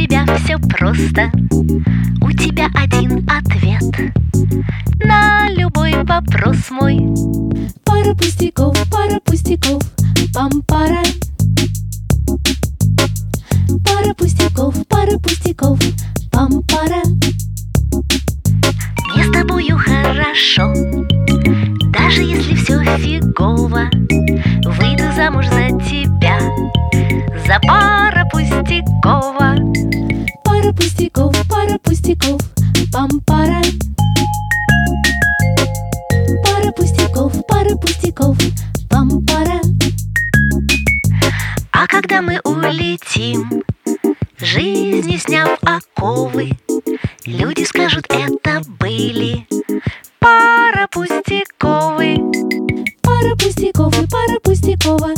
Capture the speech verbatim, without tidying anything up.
тебя все просто. У тебя один ответ на любой вопрос мой. Пара пустяков, пара пустяков, пам-пара. Пара пустяков, пара пустяков, пам-пара. Мне с тобою хорошо, даже если все фигово. Выйду замуж за тебя, за пара пустякова. Пара пустяков, пара пустяков, пам-пара. Пара пустяков, пара пустяков, пам-пара. А когда мы улетим, жизни сняв оковы, люди скажут, это были пара пустяковы. Пара пустяков и пара пустякова,